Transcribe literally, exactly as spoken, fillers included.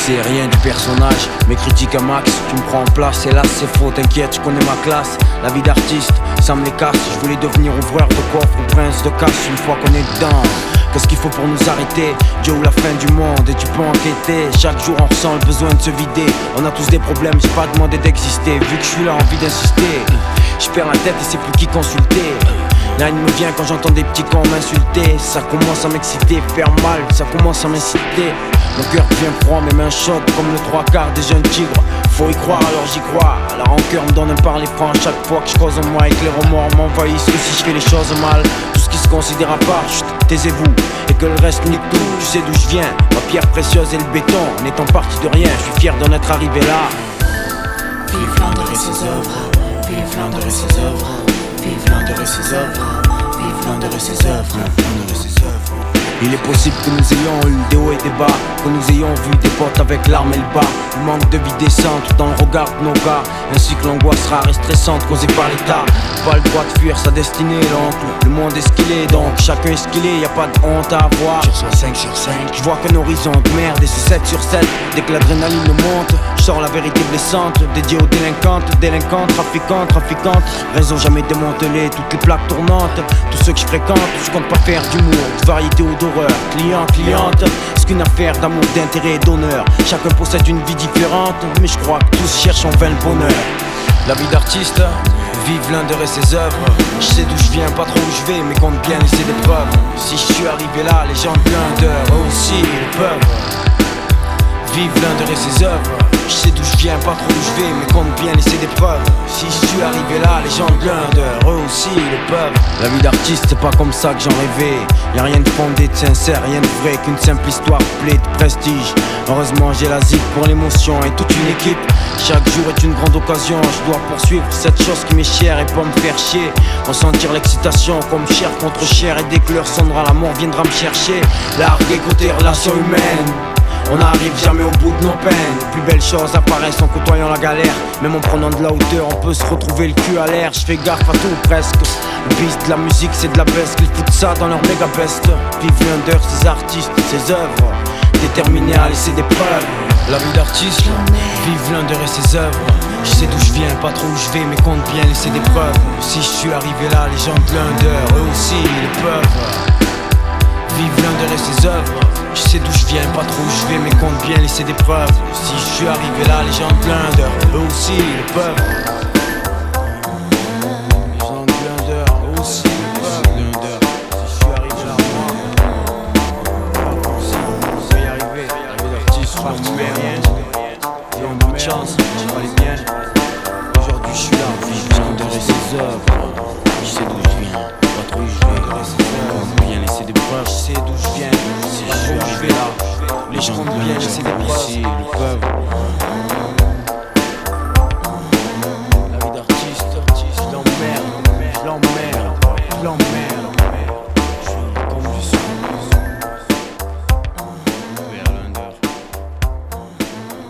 sais rien du personnage, mes critiques à max. Tu me prends en place, hélas c'est faux, t'inquiète, je connais ma classe. La vie d'artiste, ça me les casse. Je voulais devenir ouvreur de coffre ou prince de cash une fois qu'on est dedans. Qu'est-ce qu'il faut pour nous arrêter? Dieu ou la fin du monde et tu peux enquêter. Chaque jour on ressent le besoin de se vider. On a tous des problèmes, j'ai pas demandé d'exister. Vu que je suis là, envie d'insister. Je perds la tête et c'est plus qui consulter. La haine me vient quand j'entends des petits cons m'insulter. Ça commence à m'exciter, faire mal, ça commence à m'inciter. Mon cœur devient froid, mes mains chaudes comme le trois quarts des jeunes tigres. Faut y croire alors j'y crois. La rancœur me donne un parler franc chaque fois que je cause en moi. Et que les remords m'envahissent que si je fais les choses mal. Tout ce qui se considère à part, chut, taisez-vous. Et que le reste nique tout, tu sais d'où je viens. Ma pierre précieuse et le béton, en étant parti de rien. Je suis fier d'en être arrivé là. Vive l'un de ses œuvres, vive l'un de ses œuvres, vive l'un de ses œuvres, vive l'un de ses œuvres, l'un de ses œuvres. Il est possible que nous ayons eu des hauts et des bas, que nous ayons vu des potes avec l'arme et le bas. Le manque de vie décente dans le regard de nos gars, ainsi que l'angoisse rare et stressante causée par l'état. Pas le droit de fuir sa destinée, l'oncle. Le monde est ce qu'il est, donc chacun est ce qu'il est, y a pas de honte à avoir. Je reçois cinq sur cinq. Je vois qu'un horizon de merde et c'est sept sur sept. Dès que l'adrénaline monte, je sors la vérité blessante, dédiée aux délinquantes, délinquantes, trafiquantes, trafiquantes. Réseau jamais démantelé, toutes les plaques tournantes. Tous ceux que je fréquente, je compte pas faire d'humour, de variété ou d'horreur. Client, cliente, c'est qu'une affaire d'amour, d'intérêt et d'honneur. Chacun possède une vie différente, mais je crois que tous cherchent en vain le bonheur. La vie d'artiste, vive l'un de ses œuvres. Je sais d'où je viens, pas trop où je vais, mais compte bien laisser des preuves. Si je suis arrivé là, les gens de blindeur, eux aussi ils peuvent. Vive l'un de ses œuvres. Je sais d'où je viens, pas trop où je vais, mais compte bien laisser des preuves. Si je suis arrivé là, les gens de blindeur, eux aussi ils le peuvent. La vie d'artiste, c'est pas comme ça que j'en rêvais. Y'a rien de fondé, de sincère, rien de vrai qu'une simple histoire pleine de prestige. Heureusement j'ai la zig pour l'émotion et toute une équipe. Chaque jour est une grande occasion, je dois poursuivre cette chose qui m'est chère et pas me faire chier. Ressentir l'excitation comme chair contre chair, et dès que l'heure sonnera, la mort viendra me chercher. Larguer côté relations humaines, on n'arrive jamais au bout de nos peines. Les plus belles choses apparaissent en côtoyant la galère. Même en prenant de la hauteur, on peut se retrouver le cul à l'air. Je fais gaffe à tout presque. Le beat de la musique c'est de la baisse, qu'ils foutent ça dans leur méga best. Vive l'un de ces artistes, ces œuvres, déterminés à laisser des preuves. La vie d'artiste, vive l'un de ses œuvres. Je sais d'où je viens, pas trop où je vais, mais compte bien laisser des preuves. Si je suis arrivé là, les gens de l'Under, eux aussi ils le peuvent. Vive l'un de ses œuvres. Je sais d'où je viens, pas trop où je vais, mais compte bien laisser des preuves. Si je suis arrivé là, les gens de Blender, eux aussi ils le peuvent. Les gens de Blender, eux aussi ils le peuvent. Blender, si je suis arrivé là, moi, je vais y arriver. Arriver d'artiste, je parti mais rien. J'ai un bout de chance, je vais aller bien. Aujourd'hui je suis là, vive l'un de ses œuvres. Je sais d'où je viens, pas trop où je vais, compte bien laisser des preuves. Je sais d'où je viens, si je suis arrivé là, les gens comptent bien laisser des preuves.